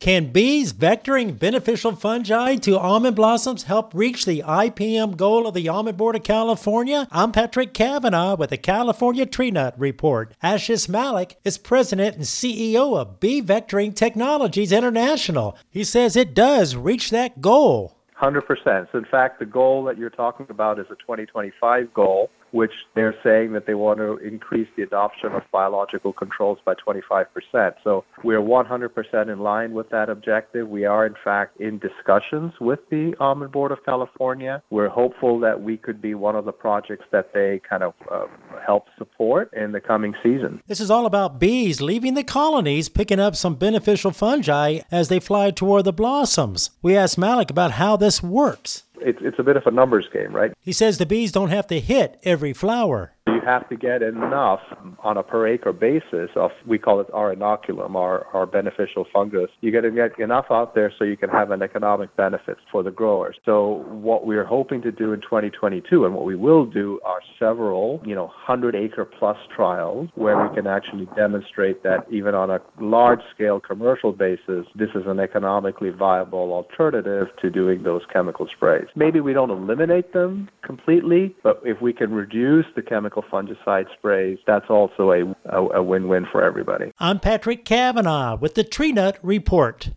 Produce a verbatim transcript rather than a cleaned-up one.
Can bees vectoring beneficial fungi to almond blossoms help reach the I P M goal of the Almond Board of California? I'm Patrick Cavanaugh with the California Tree Nut Report. Ashish Malik is president and C E O of Bee Vectoring Technologies International. He says it does reach that goal. one hundred percent. So in fact, the goal that you're talking about is a twenty twenty-five goal, which they're saying that they want to increase the adoption of biological controls by twenty-five percent. So we're one hundred percent in line with that objective. We are, in fact, in discussions with the Almond Board of California. We're hopeful that we could be one of the projects that they kind of uh, help support in the coming season. This is all about bees leaving the colonies, picking up some beneficial fungi as they fly toward the blossoms. We asked Malik about how this works. It's, it's a bit of a numbers game, right? He says the bees don't have to hit every flower. You have to get enough on a per acre basis of, we call it our inoculum, our, our beneficial fungus. You got to get enough out there so you can have an economic benefit for the growers. So what we're hoping to do in twenty twenty-two, and what we will do, are several, you know, hundred acre plus trials where we can actually demonstrate that even on a large scale commercial basis, this is an economically viable alternative to doing those chemical sprays. Maybe we don't eliminate them completely, but if we can reduce the chemical fungicide sprays, that's also a, a, a win-win for everybody. I'm Patrick Cavanaugh with the Tree Nut Report.